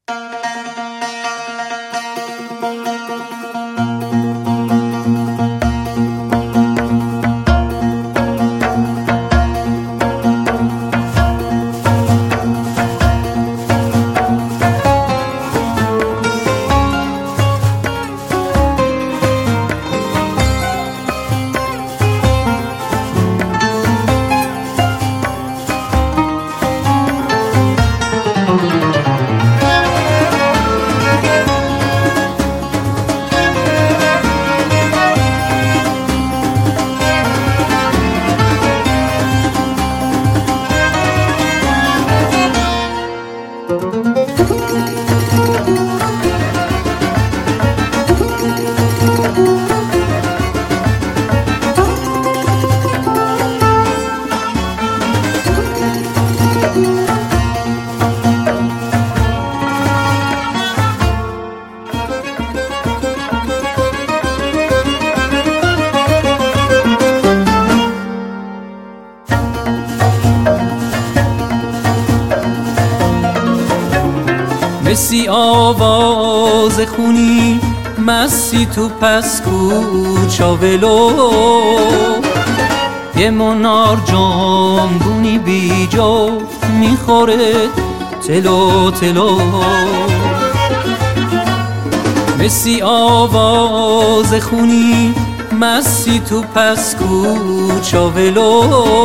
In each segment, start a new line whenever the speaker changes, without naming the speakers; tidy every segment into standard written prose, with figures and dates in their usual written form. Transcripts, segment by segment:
مسی آواز خونی مسی تو پس کوچا ولو یه منار جامگونی بی جفت میخوره تلو تلو مسی آواز خونی مسی تو پس کوچا ولو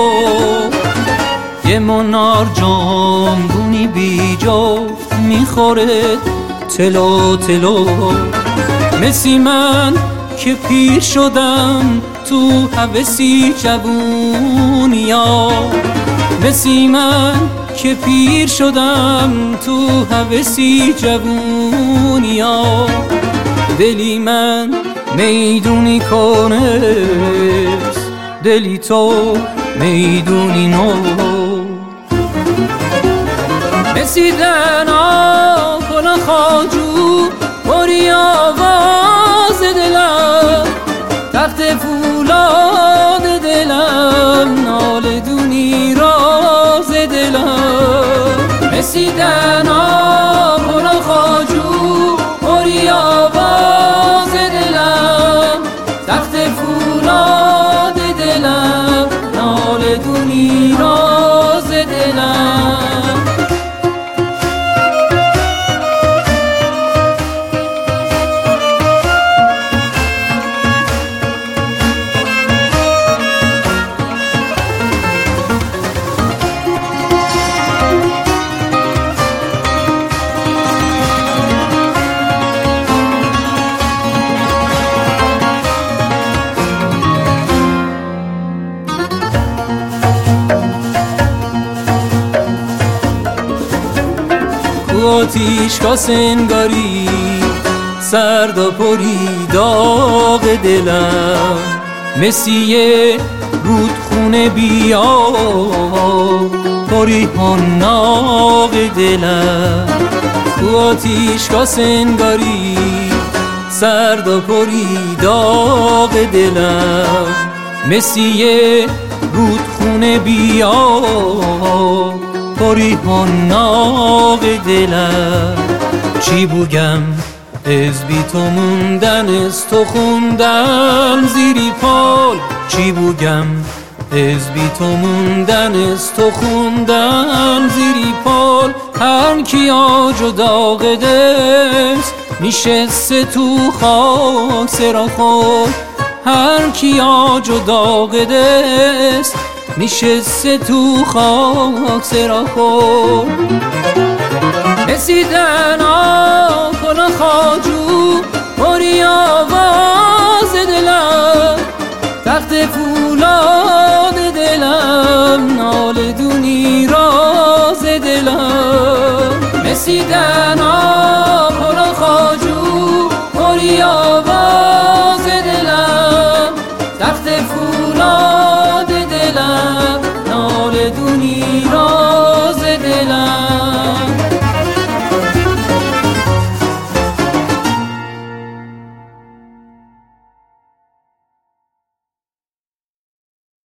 یه منار جامگونی بی جفت میخوره تلو تلو مسی من که پیر شدم تو هوسی جوونیا مسی من که پیر شدم تو هوسی جوونیا دلی من میدونی کنست دلی تو میدونی نو رسیدن کلا خاجو باری آواز دلم تخت فولاد دلم ناله دونی راز دلم رسیدن کلا خاجو باری آواز دلم تخت فولاد دلم ناله دونی راز دلم آتیشگاه سنگاری سرد و پری داغ دلم مسیح رودخونه بیا پری ناغ دلم تو آتیشگاه سنگاری سرد و پری داغ دلم مسیح رودخونه بیا پری ناغ دلم چی بگم از بی تو موندن از تو خوندم زیری پال چی بگم از بی تو موندن از تو خوندم زیری پال هر کیا جدا قدست نشسته تو خاک سرا خود هر کیا جدا قدست نشسته تو خاک سرا خود رسیدن کلا خاجو باری آواز دلم تخت فولاد دلم ناله دونی راز دلم رسیدن